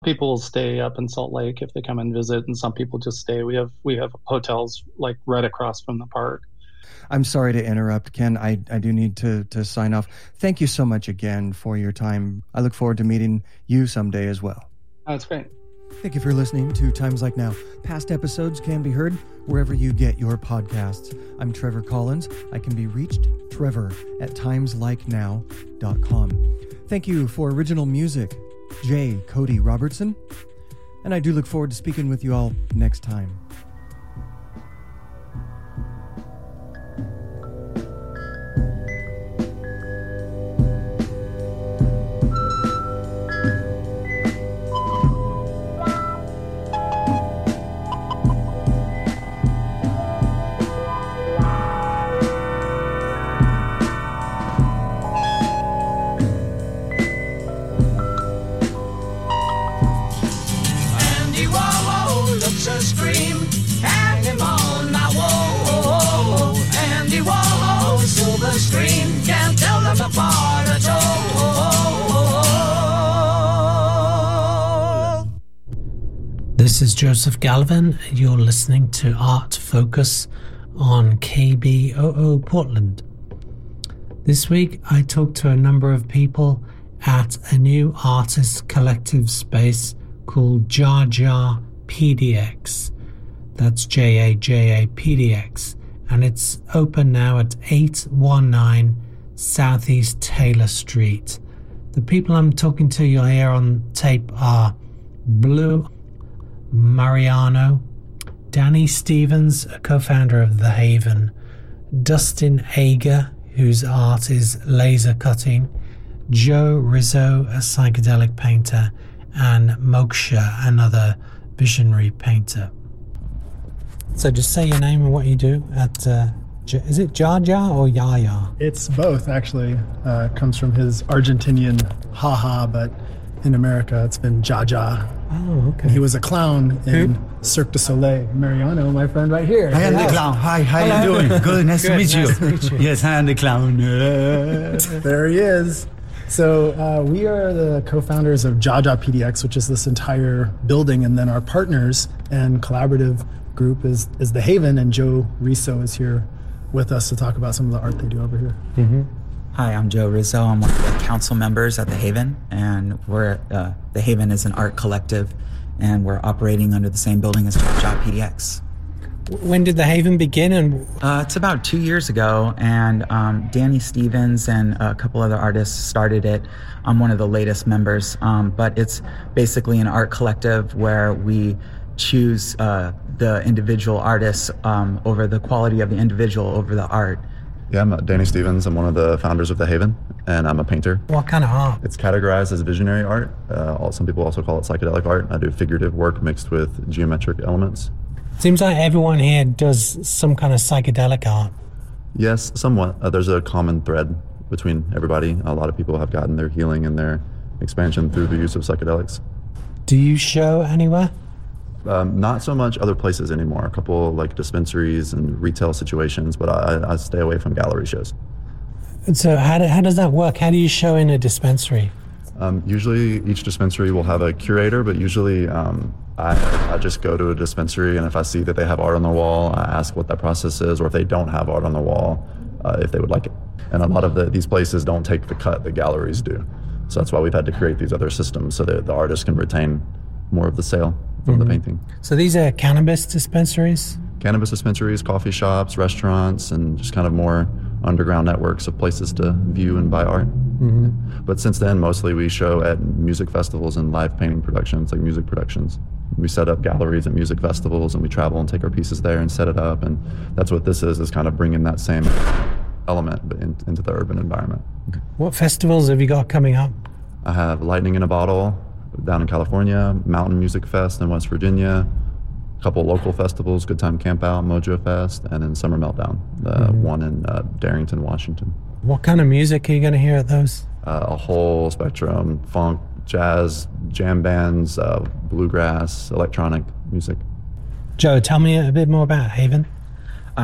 People stay up in Salt Lake if they come and visit, and some people just stay. We have hotels like right across from the park. I'm sorry to interrupt, Ken. I do need to sign off. Thank you so much again for your time. I look forward to meeting you someday as well. That's great. Thank you for listening to Times Like Now. Past episodes can be heard wherever you get your podcasts. I'm Trevor Collins. I can be reached, trevor@timeslikenow.com. Thank you for original music, J. Cody Robertson. And I do look forward to speaking with you all next time. This is Joseph Galvin, and you're listening to Art Focus on KBOO Portland. This week, I talked to a number of people at a new artist collective space called Jar Jar PDX. That's JAJA PDX, and it's open now at 819 Southeast Taylor Street. The people I'm talking to you'll hear on tape are Blue Mariano, Danny Stevens, a co-founder of The Haven, Dustin Ager, whose art is laser cutting, Joe Rizzo, a psychedelic painter, and Moksha, another visionary painter. So just say your name and what you do at, is it Jar Jar or Yaya? It's both, actually. Comes from his Argentinian haha, but in America it's been Jaja. Oh, okay. He was a clown in Cirque du Soleil. Mariano, my friend right here. I am the clown. Hi, how you doing? Good, nice to meet you. Nice to meet you. Yes, I am the clown. There he is. So we are the co-founders of Jaja PDX, which is this entire building, and then our partners and collaborative group is The Haven, and Joe Rizzo is here with us to talk about some of the art they do over here. Mm-hmm. Hi, I'm Joe Rizzo. I'm one of the council members at The Haven, and we're The Haven is an art collective, and we're operating under the same building as Jaja PDX. When did The Haven begin? And it's about 2 years ago, and Danny Stevens and a couple other artists started it. I'm one of the latest members, but it's basically an art collective where we choose the individual artists over the quality of the individual over the art. Yeah, I'm Danny Stevens. I'm one of the founders of The Haven, and I'm a painter. What kind of art? It's categorized as visionary art. Some people also call it psychedelic art. I do figurative work mixed with geometric elements. Seems like everyone here does some kind of psychedelic art. Yes, somewhat. There's a common thread between everybody. A lot of people have gotten their healing and their expansion through the use of psychedelics. Do you show anywhere? Not so much other places anymore. A couple like dispensaries and retail situations, but I stay away from gallery shows. So how does that work? How do you show in a dispensary? Usually each dispensary will have a curator, but usually I just go to a dispensary, and if I see that they have art on the wall, I ask what that process is, or if they don't have art on the wall, if they would like it. And a lot of these places don't take the cut that galleries do. So that's why we've had to create these other systems so that the artist can retain more of the sale from the painting. So these are cannabis dispensaries? Cannabis dispensaries, coffee shops, restaurants, and just kind of more underground networks of places to view and buy art. Mm-hmm. But since then, mostly we show at music festivals and live painting productions, like music productions. We set up galleries at music festivals, and we travel and take our pieces there and set it up. And that's what this is kind of bringing that same element into the urban environment. What festivals have you got coming up? I have Lightning in a Bottle down in California, Mountain Music Fest in West Virginia, a couple local festivals, Good Time Camp Out, Mojo Fest, and then Summer Meltdown, the one in Darrington, Washington. What kind of music are you going to hear at those? A whole spectrum: funk, jazz, jam bands, bluegrass, electronic music. Joe, tell me a bit more about Haven.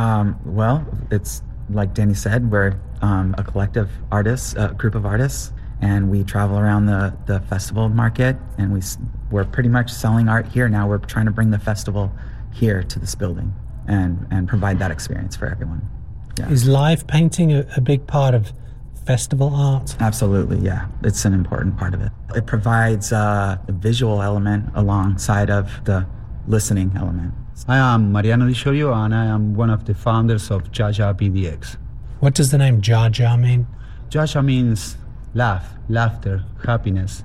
Well, it's like Danny said, we're a collective artists, a group of artists, and we travel around the festival market, and we're pretty much selling art here now. We're trying to bring the festival here to this building and provide that experience for everyone. Yeah. Is live painting a big part of festival art? Absolutely, yeah. It's an important part of it. It provides a visual element alongside of the listening element. I am Mariano Di Sciorio, and I am one of the founders of Jaja PDX. What does the name Jaja mean? Jaja means laughter, happiness.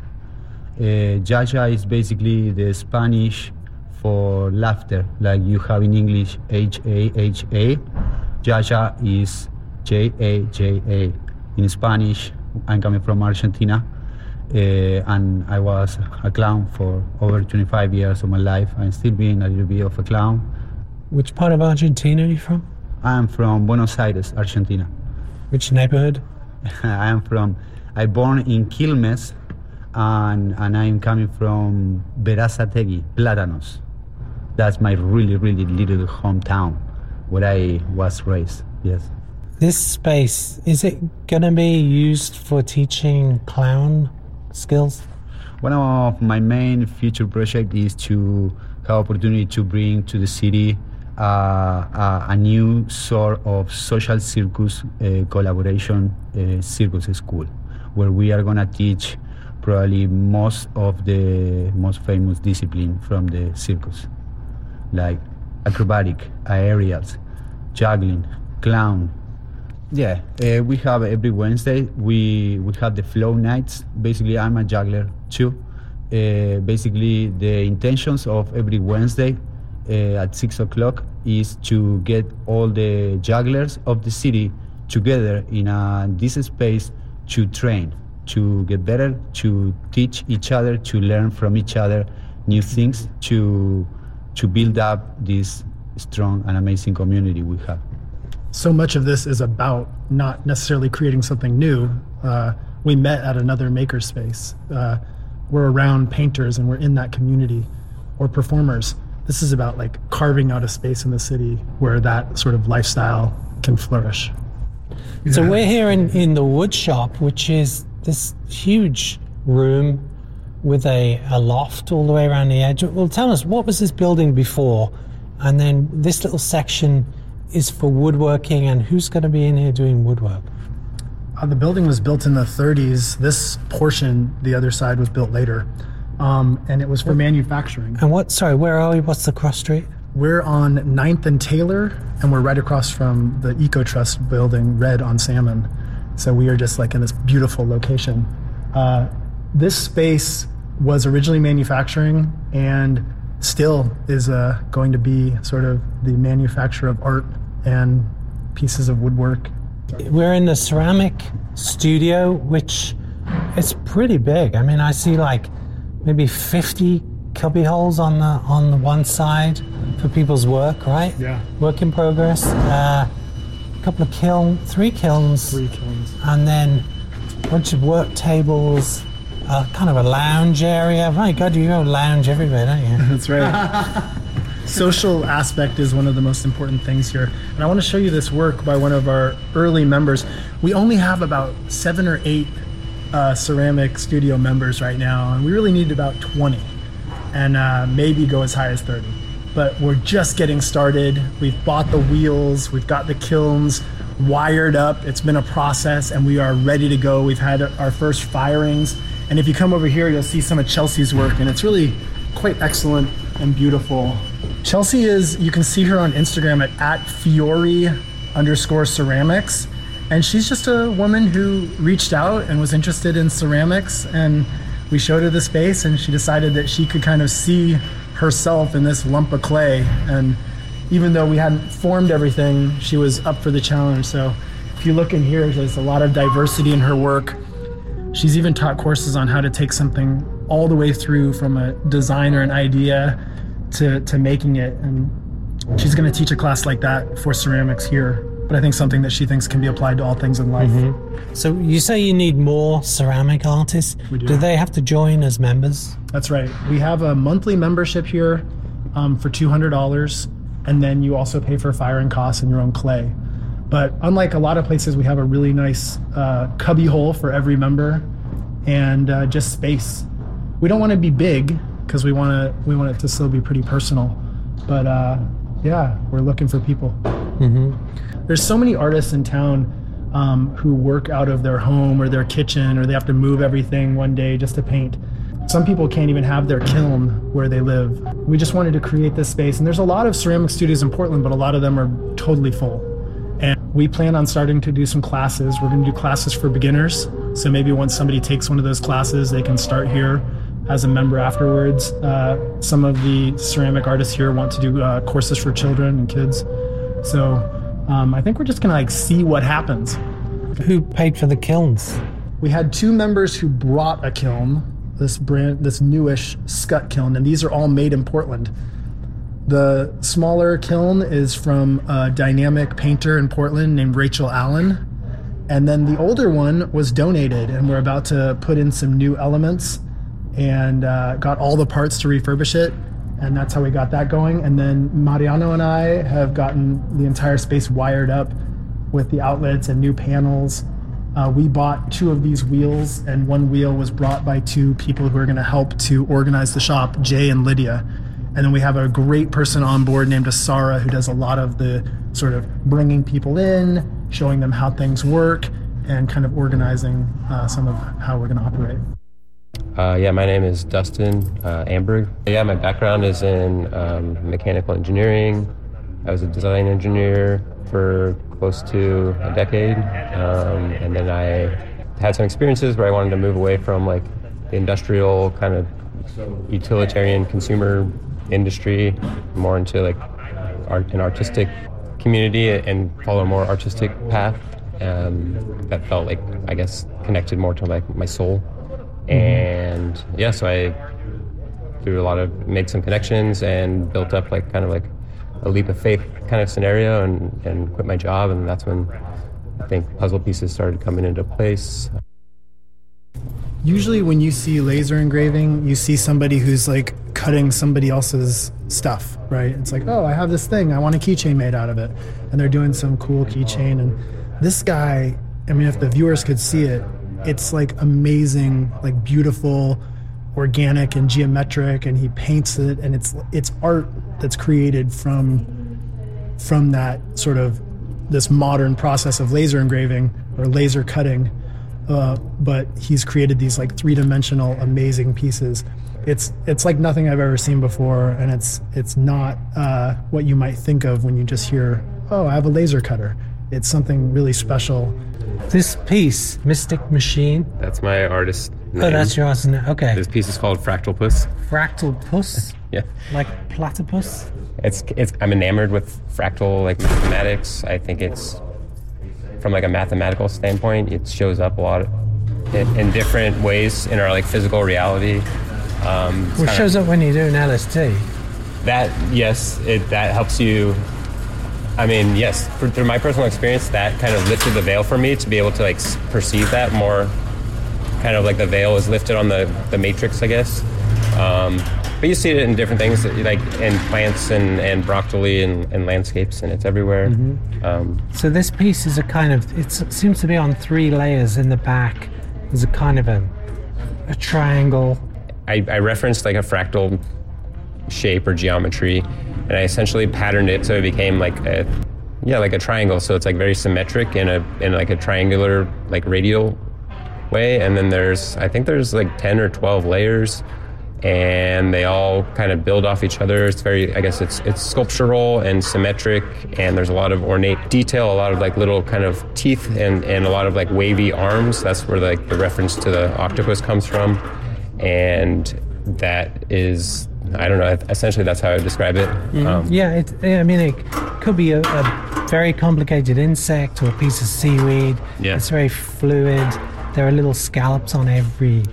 Jaja is basically the Spanish for laughter, like you have in English H-A-H-A. Jaja is J-A-J-A. In Spanish, I'm coming from Argentina, and I was a clown for over 25 years of my life. I'm still being a little bit of a clown. Which part of Argentina are you from? I'm from Buenos Aires, Argentina. Which neighborhood? I'm born in Quilmes, and I'm coming from Berazategui, Plátanos. That's my really, really little hometown where I was raised, yes. This space, is it going to be used for teaching clown skills? One of my main future projects is to have opportunity to bring to the city a new sort of social circus collaboration circus school, where we are going to teach probably most of the most famous discipline from the circus, like acrobatic, aerials, juggling, clown. Yeah, we have every Wednesday, we have the flow nights. Basically, I'm a juggler too. Basically, the intentions of every Wednesday at 6 o'clock is to get all the jugglers of the city together in this space to train, to get better, to teach each other, to learn from each other new things, to build up this strong and amazing community we have. So much of this is about not necessarily creating something new. We met at another makerspace. We're around painters and we're in that community, or performers. This is about like carving out a space in the city where that sort of lifestyle can flourish. So we're here in the wood shop, which is this huge room with a loft all the way around the edge. Well, tell us, what was this building before? And then this little section is for woodworking, and who's going to be in here doing woodwork? The building was built in the 30s. This portion, the other side, was built later. And it was for manufacturing. And where are we? What's the cross street? We're on 9th and Taylor, and we're right across from the EcoTrust building, Red on Salmon. So we are just like in this beautiful location. This space was originally manufacturing and still is going to be sort of the manufacture of art and pieces of woodwork. We're in the ceramic studio, which is pretty big. I mean, I see like maybe 50 cubby holes on the one side for people's work, right? Yeah. Work in progress. Couple of three kilns, and then a bunch of work tables, kind of a lounge area. My God, you go lounge everywhere, don't you? That's right. Social aspect is one of the most important things here. And I want to show you this work by one of our early members. We only have about 7 or 8 ceramic studio members right now, and we really need about 20, and maybe go as high as 30. But we're just getting started. We've bought the wheels, we've got the kilns wired up. It's been a process, and we are ready to go. We've had our first firings, and if you come over here, you'll see some of Chelsea's work, and it's really quite excellent and beautiful. Chelsea you can see her on Instagram at Fiore_ceramics, and she's just a woman who reached out and was interested in ceramics, and we showed her the space, and she decided that she could kind of see herself in this lump of clay. And even though we hadn't formed everything, she was up for the challenge. So if you look in here, there's a lot of diversity in her work. She's even taught courses on how to take something all the way through from a design or an idea to making it. And she's going to teach a class like that for ceramics here. But I think something that she thinks can be applied to all things in life. Mm-hmm. So you say you need more ceramic artists. We do. Do they have to join as members? That's right. We have a monthly membership here for $200, and then you also pay for firing costs and your own clay. But unlike a lot of places, we have a really nice cubby hole for every member. and just space. We don't want to be big because we want it to still be pretty personal, but yeah, we're looking for people. There's so many artists in town who work out of their home or their kitchen, or they have to move everything one day just to paint. Some people can't even have their kiln where they live. We just wanted to create this space, and there's a lot of ceramic studios in Portland, but a lot of them are totally full. And we plan on starting to do some classes. We're going to do classes for beginners, so maybe once somebody takes one of those classes, they can start here as a member afterwards. Some of the ceramic artists here want to do courses for children and kids. So I think we're just going to see what happens. Who paid for the kilns? We had 2 members who brought a kiln, this newish Scut kiln, and these are all made in Portland. The smaller kiln is from a dynamic painter in Portland named Rachel Allen. And then the older one was donated, and we're about to put in some new elements and got all the parts to refurbish it. And that's how we got that going. And then Mariano and I have gotten the entire space wired up with the outlets and new panels. We bought 2 of these wheels, and one wheel was brought by 2 people who are going to help to organize the shop, Jay and Lydia. And then we have a great person on board named Asara, who does a lot of the sort of bringing people in, showing them how things work, and kind of organizing some of how we're going to operate. My name is Dustin Amberg. My background is in mechanical engineering. I was a design engineer for close to a decade, and then I had some experiences where I wanted to move away from like the industrial kind of utilitarian consumer industry, more into like an artistic community and follow a more artistic path that felt like, I guess, connected more to like my soul. And so I made some connections and built up like kind of like a leap of faith kind of scenario and quit my job, and that's when I think puzzle pieces started coming into place. Usually when you see laser engraving, you see somebody who's like cutting somebody else's stuff, right? It's like, oh, I have this thing, I want a keychain made out of it. And they're doing some cool keychain. And this guy, I mean, if the viewers could see it, it's like amazing, like beautiful, organic and geometric, and he paints it, and it's art that's created from that sort of this modern process of laser engraving or laser cutting. But he's created these like 3-dimensional amazing pieces. It's like nothing I've ever seen before, and it's not what you might think of when you just hear, oh, I have a laser cutter. It's something really special. This piece, Mystic Machine. That's my artist name. Oh, that's your artist name. Okay. This piece is called Fractal Puss. Fractal Puss? Yeah. Like platypus? I'm enamored with fractal like mathematics. I think it's, from like a mathematical standpoint, it shows up a lot in different ways in our like physical reality. It shows up when you do an LSD. That helps you. I mean, yes, through my personal experience, that kind of lifted the veil for me to be able to like perceive that more, kind of like the veil is lifted on the matrix, I guess. But you see it in different things, like in plants and broccoli and landscapes, and it's everywhere. So this piece is it seems to be on 3 layers in the back. There's a kind of a triangle. I referenced like a fractal shape or geometry, and I essentially patterned it so it became like a triangle. So it's like very symmetric in like a triangular like radial way. And then I think there's like 10 or 12 layers, and they all kind of build off each other. It's very, I guess it's sculptural and symmetric, and there's a lot of ornate detail, a lot of like little kind of teeth and a lot of like wavy arms. That's where like the reference to the octopus comes from. And that is, I don't know, essentially that's how I would describe it. It could be a very complicated insect or a piece of seaweed. Yeah. It's very fluid. There are little scallops on every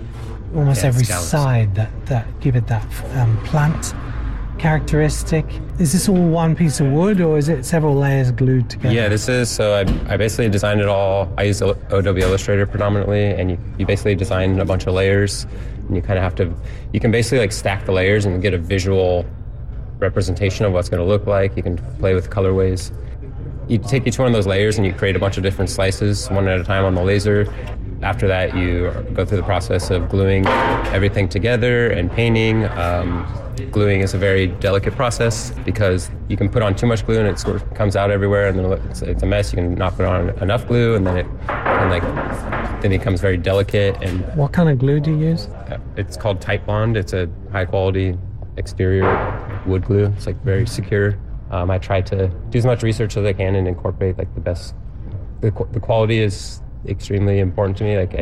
side that give it that plant characteristic. Is this all one piece of wood, or is it several layers glued together? Yeah, this is, so I basically designed it all. I use Adobe Illustrator predominantly, and you basically design a bunch of layers, and you kind of have to, you can basically like stack the layers and get a visual representation of what's going to look like. You can play with colorways. You take each one of those layers and you create a bunch of different slices, one at a time on the laser. after that, you go through the process of gluing everything together and painting. Gluing is a very delicate process because you can put on too much glue and it sort of comes out everywhere, and then it's a mess. You can not put on enough glue, and then it becomes very delicate. And what kind of glue do you use? It's called Titebond. It's a high quality exterior wood glue. It's like very secure. I try to do as much research as I can and incorporate like the best. The quality is extremely important to me. Like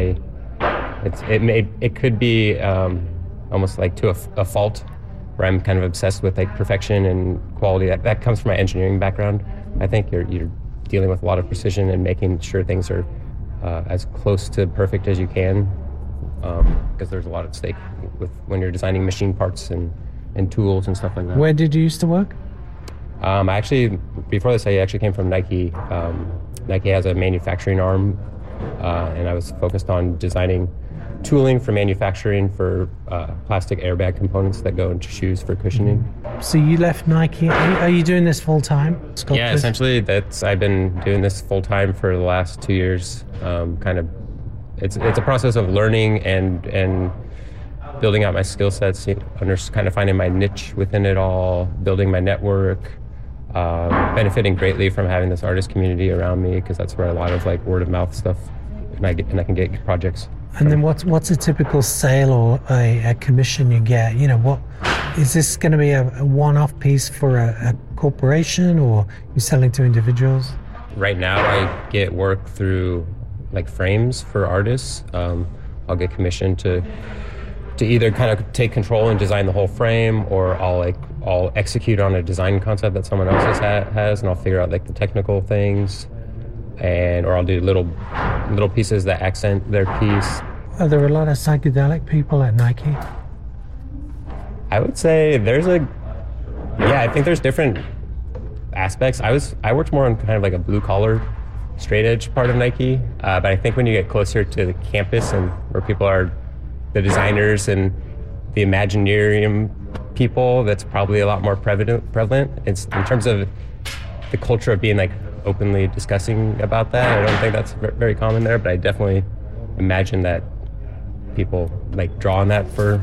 it could be almost like to a fault, where I'm kind of obsessed with like perfection and quality. That comes from my engineering background. I think you're dealing with a lot of precision and making sure things are as close to perfect as you can, because there's a lot at stake when you're designing machine parts and tools and stuff like that. Where did you used to work? Before this, I actually came from Nike. Nike has a manufacturing arm, and I was focused on designing tooling for manufacturing for plastic airbag components that go into shoes for cushioning. So you left Nike. Are you doing this full time? Yeah, essentially I've been doing this full time for the last 2 years. It's a process of learning and building out my skill sets, kind of finding my niche within it all, building my network, benefiting greatly from having this artist community around me, because that's where a lot of like word of mouth stuff, and I can get projects. And then what's a typical sale or a commission you get? What is this going to be a one-off piece for a corporation, or you selling to individuals? Right now, I get work through like frames for artists. I'll get commissioned to either kind of take control and design the whole frame, or I'll execute on a design concept that someone else has, and I'll figure out like the technical things, or I'll do little pieces that accent their piece. Are there a lot of psychedelic people at Nike? I would say I think there's different aspects. I worked more on kind of like a blue collar, straight edge part of Nike, but I think when you get closer to the campus and where people are the designers and the Imaginarium people, that's probably a lot more prevalent. It's in terms of the culture of being like openly discussing about that. I don't think that's very common there, but I definitely imagine that people like draw on that for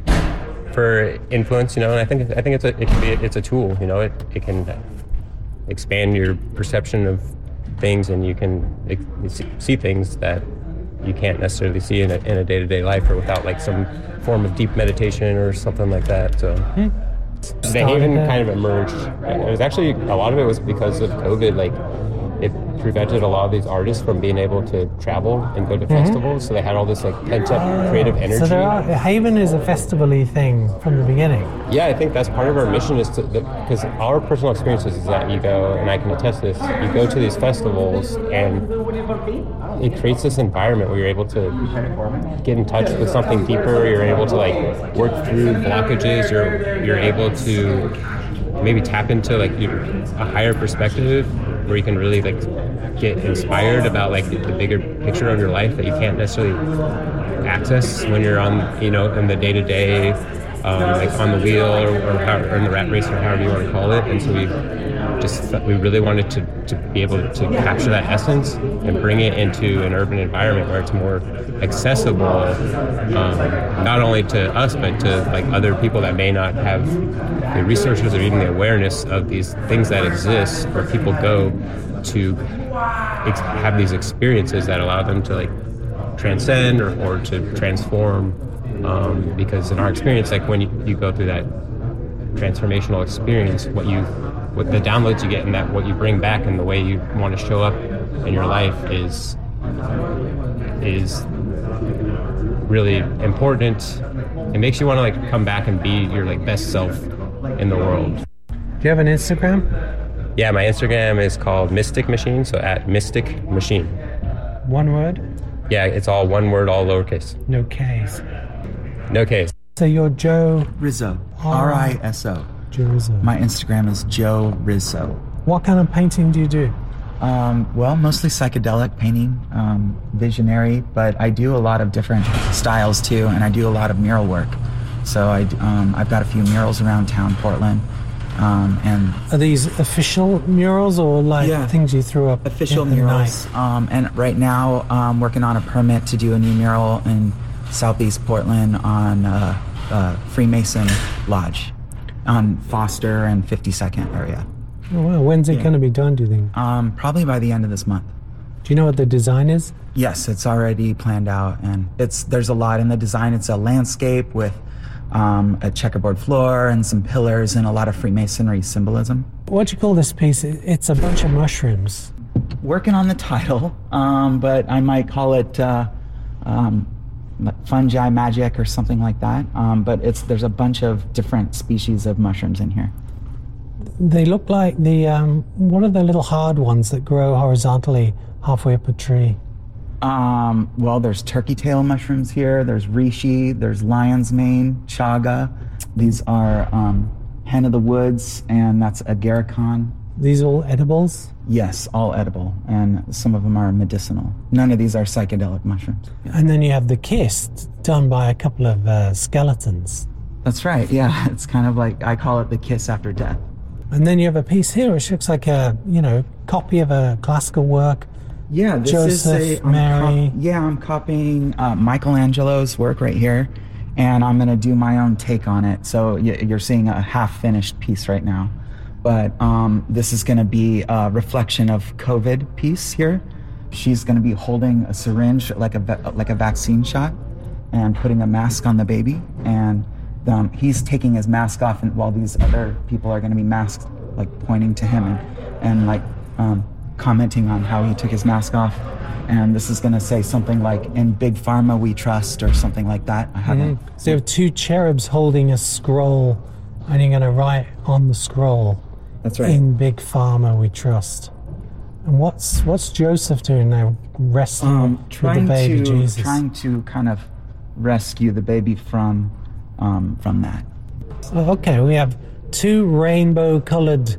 influence, and I think it's a tool, it can expand your perception of things, and you can see things that you can't necessarily see in a day-to-day life, or without like some form of deep meditation or something like that. So the Haven kind of emerged. It was actually, a lot of it was because of COVID. Like, it prevented a lot of these artists from being able to travel and go to festivals, so they had all this like pent-up creative energy. So Haven is a festival-y thing from the beginning. Yeah, I think that's part of our mission, is because our personal experiences is that you go, and I can attest this, you go to these festivals and it creates this environment where you're able to get in touch with something deeper, you're able to like work through blockages, you're able to maybe tap into like a higher perspective, where you can really like get inspired about like the bigger picture of your life that you can't necessarily access when you're on, in the day-to-day, like on the wheel or in the rat race, or however you want to call it. And so we really wanted to be able to capture that essence and bring it into an urban environment where it's more accessible, not only to us, but to like other people that may not have the resources or even the awareness of these things that exist, where people go to have these experiences that allow them to like transcend or to transform, because in our experience, like when you go through that transformational experience, what the downloads you get, and that what you bring back and the way you want to show up in your life is really important. It makes you want to like come back and be your like best self in the world. Do you have an Instagram? Yeah, my Instagram is called Mystic Machine, so at Mystic Machine. One word? Yeah, it's all one word, all lowercase. No K's. No K's. So you're Joe Rizzo. R-I-S-O. Joe Rizzo. My Instagram is Joe Rizzo. What kind of painting do you do? Well, mostly psychedelic painting, visionary, but I do a lot of different styles too, and I do a lot of mural work. So I've got a few murals around town, Portland. And are these official murals or things you threw up? Official in the murals. night? And right now, I'm working on a permit to do a new mural in Southeast Portland on Freemason Lodge on Foster and 52nd area. Oh, wow. When's it going to be done, do you think? Probably by the end of this month. Do you know what the design is? Yes, it's already planned out, and there's a lot in the design. It's a landscape with a checkerboard floor and some pillars and a lot of Freemasonry symbolism. What do you call this piece? It's a bunch of mushrooms. Working on the title, but I might call it fungi magic or something like that. But there's a bunch of different species of mushrooms in here. They look like what are the little hard ones that grow horizontally halfway up a tree? Well, there's turkey tail mushrooms here. There's reishi. There's lion's mane, chaga. These are hen of the woods, and that's agarikon. These all edibles? Yes, all edible, and some of them are medicinal. None of these are psychedelic mushrooms. Yeah. And then you have the kiss done by a couple of skeletons. That's right, yeah. It's kind of like, I call it the kiss after death. And then you have a piece here which looks like a, copy of a classical work. Yeah, this Joseph, is Mary. I'm copying Michelangelo's work right here, and I'm going to do my own take on it. So you're seeing a half-finished piece right now. But this is going to be a reflection of COVID piece here. She's going to be holding a syringe like a vaccine shot and putting a mask on the baby. And he's taking his mask off, and while these other people are going to be masked, like pointing to him and commenting on how he took his mask off. And this is going to say something like, "In Big Pharma we trust," or something like that. I haven't. So you have two cherubs holding a scroll, and you're going to write on the scroll, "That's right. In Big Pharma we trust." And what's Joseph doing now, wrestling with the baby Jesus? Trying to kind of rescue the baby from that. Okay, we have two rainbow-colored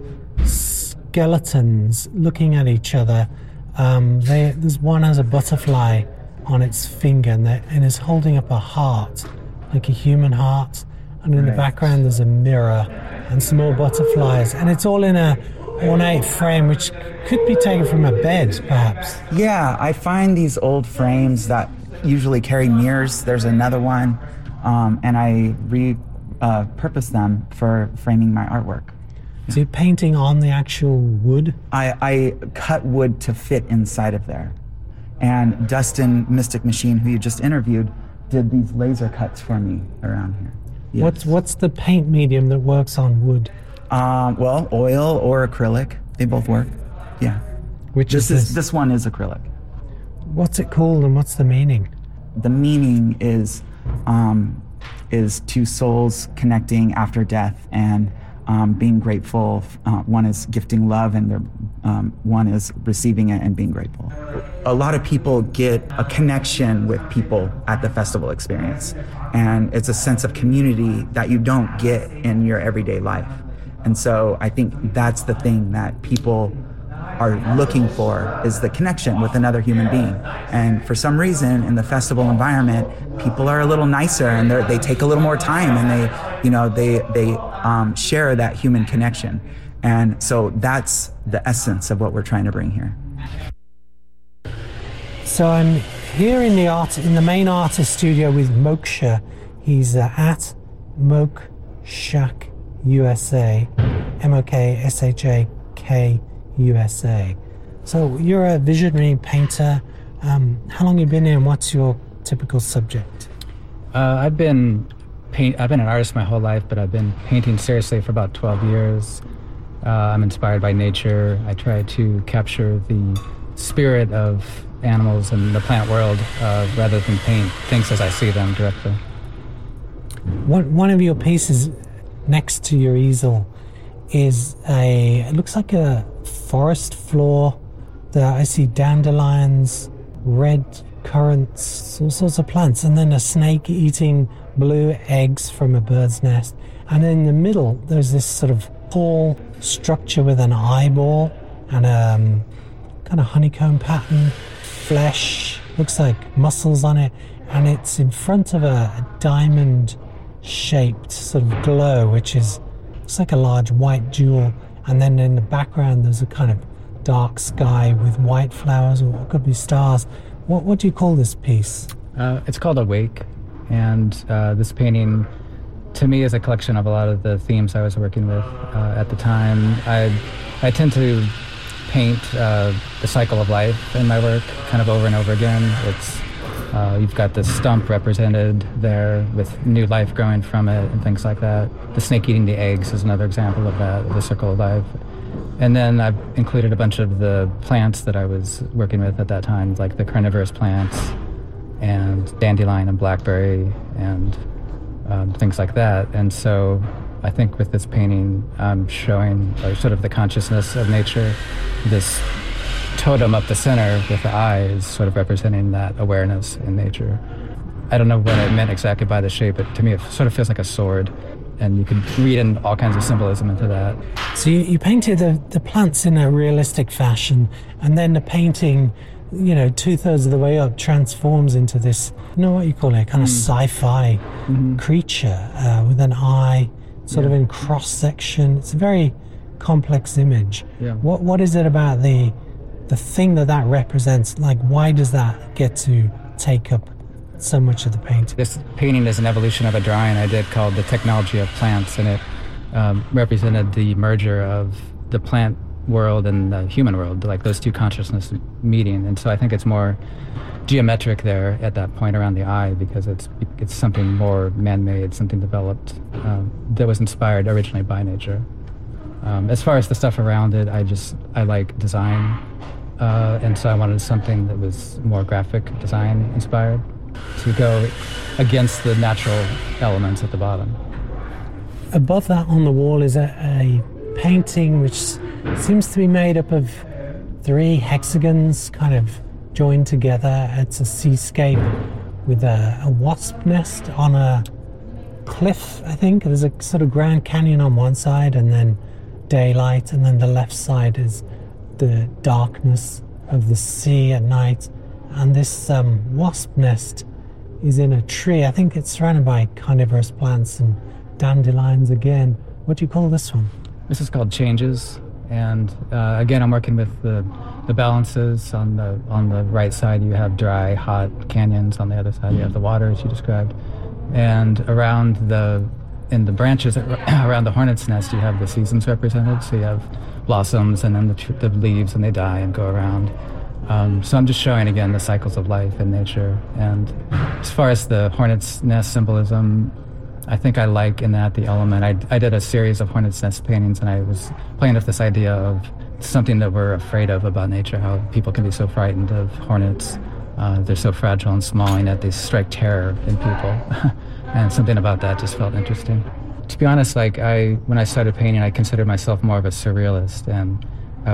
skeletons looking at each other. There's one has a butterfly on its finger and is holding up a heart, like a human heart. And in the background there's a mirror and some more butterflies. And it's all in a ornate frame, which could be taken from a bed, perhaps. Yeah, I find these old frames that usually carry mirrors. There's another one, and I repurpose them for framing my artwork. So you're painting on the actual wood? I cut wood to fit inside of there. And Dustin, Mystic Machine, who you just interviewed, did these laser cuts for me around here. Yes. What's the paint medium that works on wood? Well, oil or acrylic. They both work. Yeah. This one is acrylic. What's it called and what's the meaning? The meaning is two souls connecting after death and being grateful. One is gifting love, and one is receiving it and being grateful. A lot of people get a connection with people at the festival experience, and it's a sense of community that you don't get in your everyday life. And so I think that's the thing that people are looking for, is the connection with another human being. And for some reason in the festival environment, people are a little nicer, and they take a little more time, and they share that human connection. And so that's the essence of what we're trying to bring here. So I'm here in the main artist studio with Moksha. He's at Mokshak USA, MOKSHAK USA. So you're a visionary painter. How long have you been here, and what's your typical subject? I've been an artist my whole life, but I've been painting seriously for about 12 years. I'm inspired by nature. I try to capture the spirit of animals and the plant world rather than paint things as I see them directly. One of your pieces next to your easel is it looks like a forest floor. I see dandelions, red currants, all sorts of plants, and then a snake eating blue eggs from a bird's nest. And in the middle, there's this sort of tall structure with an eyeball and a kind of honeycomb pattern, flesh, looks like muscles on it, and it's in front of a diamond-shaped sort of glow, which is It's like a large white jewel, and then in the background there's a kind of dark sky with white flowers, or it could be stars. What do you call this piece? It's called Awake, and this painting, to me, is a collection of a lot of the themes I was working with at the time. I tend to paint the cycle of life in my work kind of over and over again. It's you've got the stump represented there with new life growing from it and things like that. The snake eating the eggs is another example of that, the circle of life. And then I've included a bunch of the plants that I was working with at that time, like the carnivorous plants and dandelion and blackberry and things like that. And so I think with this painting, I'm showing sort of the consciousness of nature. This totem up the center with the eye is sort of representing that awareness in nature. I don't know what I meant exactly by the shape, but to me it sort of feels like a sword, and you can read in all kinds of symbolism into that. So you painted the plants in a realistic fashion, and then the painting, 2/3 of the way up, transforms into this, what you call it, kind of sci-fi creature with an eye sort of in cross-section. It's a very complex image. Yeah. What is it about the thing that represents? Like, why does that get to take up so much of the painting? This painting is an evolution of a drawing I did called The Technology of Plants, and it represented the merger of the plant world and the human world, like those two consciousness meeting. And so I think it's more geometric there at that point around the eye, because it's something more man-made, something developed that was inspired originally by nature. As far as the stuff around it, I like design, and so I wanted something that was more graphic design inspired to go against the natural elements at the bottom. Above that on the wall is a painting which seems to be made up of 3 hexagons kind of joined together. It's a seascape with a wasp nest on a cliff, I think. There's a sort of Grand Canyon on one side and then daylight, and then the left side is the darkness of the sea at night. And this wasp nest is in a tree. I think it's surrounded by carnivorous plants and dandelions again. What do you call this one? This is called Changes, and again, I'm working with the balances. On the right side, you have dry, hot canyons. On the other side, you have the water, as you described. And in the branches around the hornet's nest, you have the seasons represented. So you have blossoms, and then the leaves, and they die and go around. So I'm just showing, again, the cycles of life in nature. And as far as the hornet's nest symbolism, I think I like in that the element. I did a series of hornet's nest paintings, and I was playing with this idea of something that we're afraid of about nature, how people can be so frightened of hornets. They're so fragile and small, and yet they strike terror in people. And something about that just felt interesting. To be honest, when I started painting, I considered myself more of a surrealist, and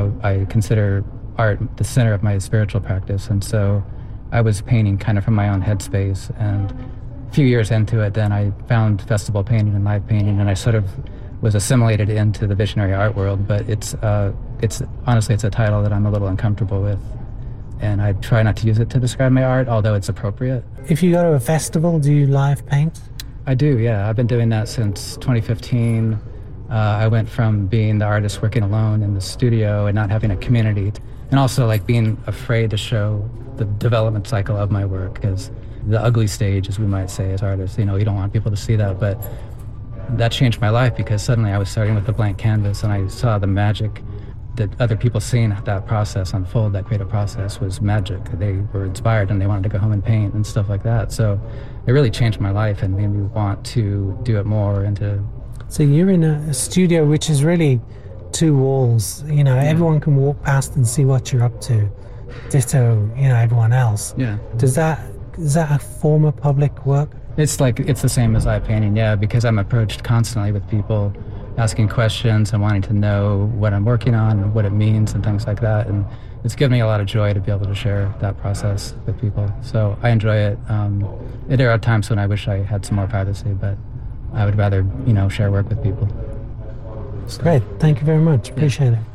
I consider art the center of my spiritual practice. And so I was painting kind of from my own headspace, and a few years into it, then I found festival painting and live painting, and I sort of was assimilated into the visionary art world. But it's honestly a title that I'm a little uncomfortable with, and I try not to use it to describe my art, although it's appropriate. If you go to a festival, do you live paint? I do, yeah. I've been doing that since 2015. I went from being the artist working alone in the studio and not having a community, and also being afraid to show the development cycle of my work, because the ugly stage, as we might say as artists, you don't want people to see that. But that changed my life, because suddenly I was starting with a blank canvas, and I saw the magic that other people seeing that process unfold, that creative process, was magic. They were inspired and they wanted to go home and paint and stuff like that. So it really changed my life and made me want to do it more. So you're in a studio which is really 2 walls. Everyone can walk past and see what you're up to. Ditto, everyone else. Yeah. Is that a form of public work? It's the same as live painting, yeah, because I'm approached constantly with people asking questions and wanting to know what I'm working on and what it means and things like that. And it's given me a lot of joy to be able to share that process with people. So I enjoy it. There are times when I wish I had some more privacy, but I would rather, share work with people. It's great. Thank you very much. Appreciate it.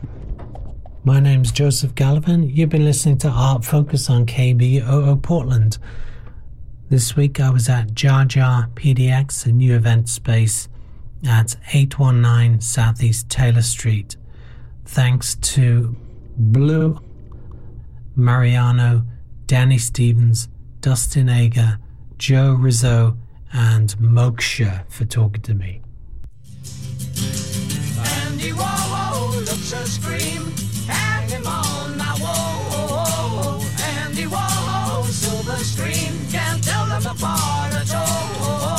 My name's Joseph Gallivan. You've been listening to Art Focus on KBOO Portland. This week I was at Jar Jar PDX, a new event space at 819 Southeast Taylor Street. Thanks to Blue, Mariano, Danny Stevens, Dustin Ager, Joe Rizzo, and Moksha for talking to me. Andy Warhol looks a scream, hang him on my wall. Andy Warhol, silver screen, can't tell them apart at all.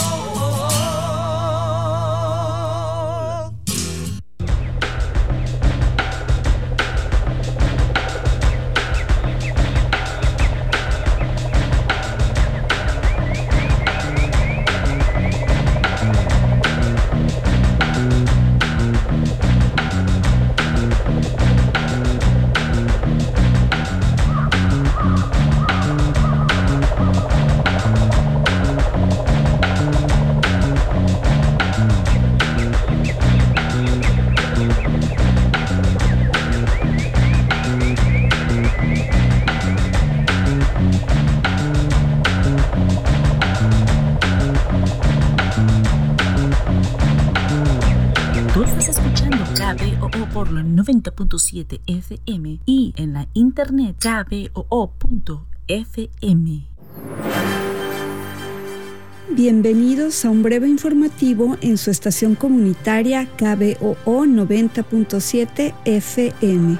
KBOO por los 90.7 FM y en la internet kboo.fm. Bienvenidos a un breve informativo en su estación comunitaria KBOO 90.7 FM.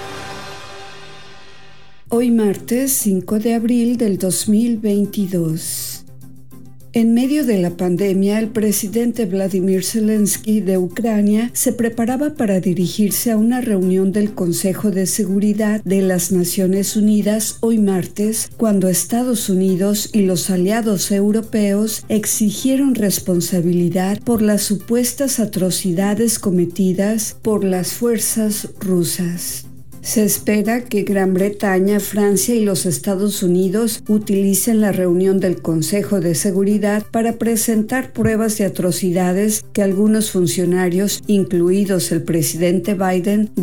Hoy martes 5 de abril del 2022. En medio de la pandemia, el presidente Vladimir Zelensky de Ucrania se preparaba para dirigirse a una reunión del Consejo de Seguridad de las Naciones Unidas hoy martes, cuando Estados Unidos y los aliados europeos exigieron responsabilidad por las supuestas atrocidades cometidas por las fuerzas rusas. Se espera que Gran Bretaña, Francia y los Estados Unidos utilicen la reunión del Consejo de Seguridad para presentar pruebas de atrocidades que algunos funcionarios, incluidos el presidente Biden,